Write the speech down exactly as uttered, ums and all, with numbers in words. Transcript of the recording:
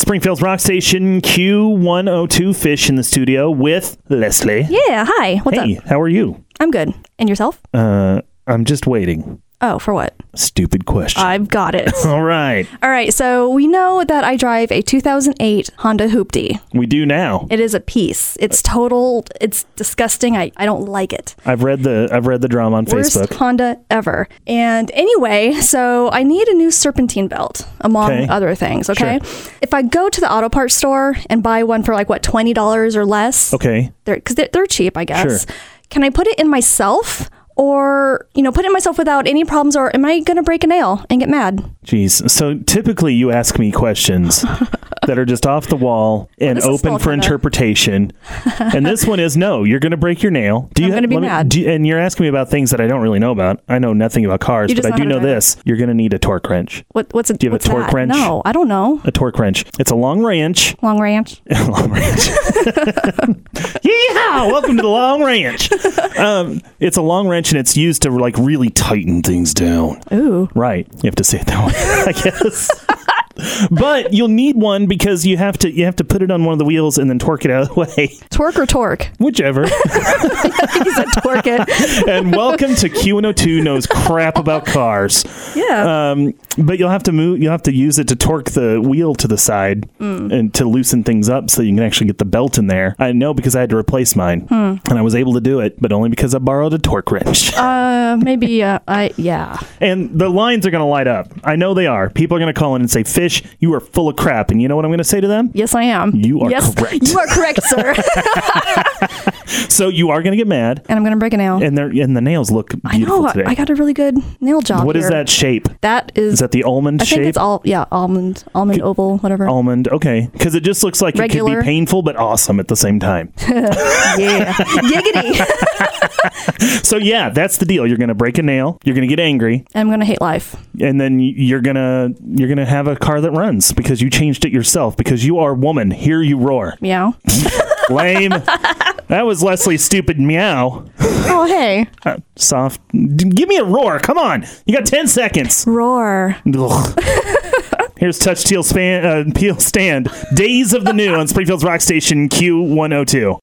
Springfield's Rock Station Q one oh two Fish in the studio with Leslie. Yeah, hi. What's hey, up? How are you? I'm good. And yourself? Uh, I'm just waiting. Oh, for what? Stupid question. I've got it. All right. All right, so we know that I drive a two thousand eight Honda Hoopty. We do now. It is a piece. It's total. It's disgusting. I, I don't like it. I've read the I've read the drama on Worst Facebook. Honda ever. And anyway, so I need a new serpentine belt, among Okay. other things, okay? Sure. If I go to the auto parts store and buy one for like, what, twenty dollars or less? Okay. They're, because they're, they're cheap, I guess. Sure. Can I put it in myself? Or, you know, put it in myself without any problems? Or am I going to break a nail and get mad? Jeez. So typically you ask me questions that are just off the wall and this is open still for kinda- interpretation. And this one is no, you're going to break your nail. Do I'm you gonna be let me- mad. do you- and you're asking me about things that I don't really know about. I know nothing about cars, You but just I know do how know to drive this. You're going to need a torque wrench. What, what's a, Do you have a what's torque that? wrench? No, I don't know. A torque wrench. It's a long wrench. Long ranch. Long Ranch. Yeehaw! Welcome to the Long Ranch. Um, it's a long wrench and it's used to like really tighten things down. Ooh. Right. You have to say it that way, I guess. But you'll need one because you have to you have to put it on one of the wheels and then torque it out of the way. Torque or torque? Whichever. He said torque it. And welcome to Q one oh two knows crap about cars. Yeah. Um, but you'll have to move. You'll have to use it to torque the wheel to the side Mm. and to loosen things up so you can actually get the belt in there. I know because I had to replace mine, Hmm. and I was able to do it, but only because I borrowed a torque wrench. Uh, maybe, uh, I, yeah. And the lines are going to light up. I know they are. People are going to call in and say, "Fish, you are full of crap." And you know what I'm going to say to them? Yes, I am. You are yes, correct. You are correct, sir. So you are going to get mad, And I'm going to break a nail. and they're and the nails look I beautiful know. today. I got a really good nail job What is here. that shape? That is... Is that the almond I shape? think it's all, yeah, almond, almond oval, whatever. Almond, okay. Because it just looks like it could Regular. be painful but awesome at the same time. Yeah. Giggity. So yeah, that's the deal. You're going to break a nail, you're going to get angry, I'm going to hate life. and then y- you're going to you're going to have a car that runs because you changed it yourself because you are woman. Hear you roar. Meow. Lame. That was Leslie's stupid meow. Oh, hey. Uh, soft. D- Give me a roar. Come on. You got ten seconds. Roar. Ugh. Here's Touch Teal span, uh, Peel Stand. Days of the New on Springfield's Rock Station Q one oh two.